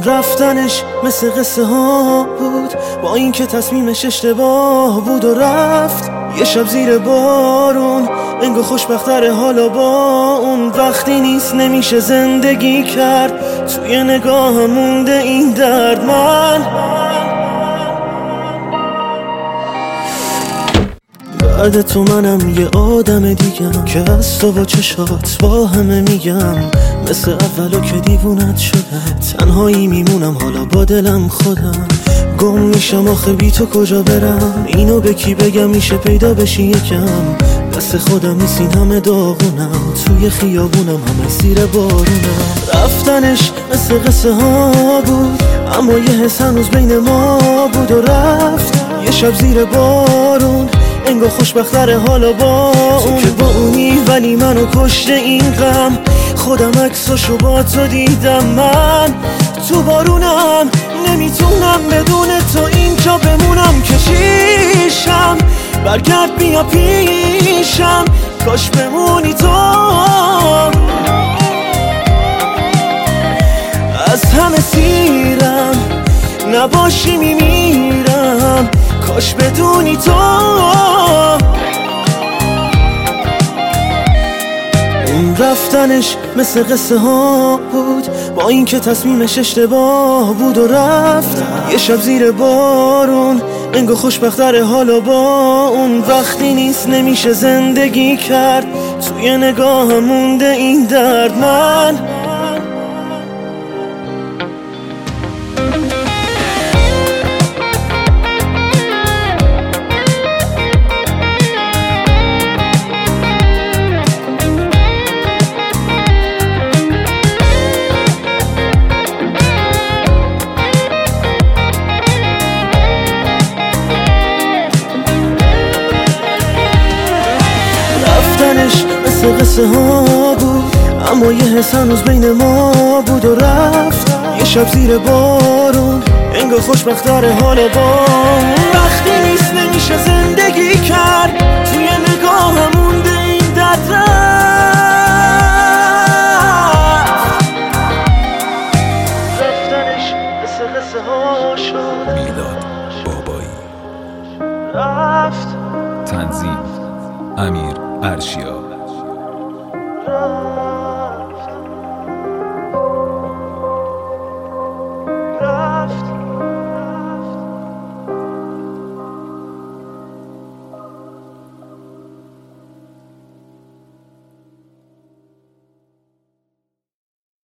رفتنش مثل قصه ها بود، با اینکه تصمیمش اشتباه بود و رفت. یه شب زیر بارون انگار خوشبختره حالا با اون. وقتی نیست نمیشه زندگی کرد، توی نگاه مونده این درد. من بعد تو منم یه آدم دیگم که از تو با چشات با همه میگم. مثل اولو که دیوونت شده، تنهایی میمونم حالا با دلم خودم. گم میشم آخه بی تو کجا برم، اینو به کی بگم میشه پیدا بشی یکم. دست خودم نیست این همه داغونم، توی خیابونم همه زیر بارونم. رفتنش مثل قصه ها بود، اما یه حس هنوز بین ما بود و رفت. یه شب زیر بارون انگار خوشبختره حالا با اون. که با اونی ولی منو کشته این غم، خودم عکساشو با تو دیدم. من تو بارونم نمیتونم بدون تو اینجا بمونم. کشیشم برگرد بیا پیشم، کاش بمونی تو. از همه سیرم نباشی میمیرم، کاش بدونی تو. اون رفتنش مثل قصه ها بود، با اینکه تصمیمش اشتباه بود و رفت. یه شب زیر بارون انگار خوشبختره حالا با اون. وقتی نیست نمیشه زندگی کرد، توی نگاه مونده این درد. من مثل قصه ها بود، اما یه حس هنوز بین ما بود و رفت. یه شب زیر بارون انگار خوشبختره حالا با. وقتی نیست نمیشه زندگی کرد، توی نگاه مونده این درد. رفتنش مثل قصه ها شد. میلاد بابایی. رفت. تنظیم امیر ارشیا.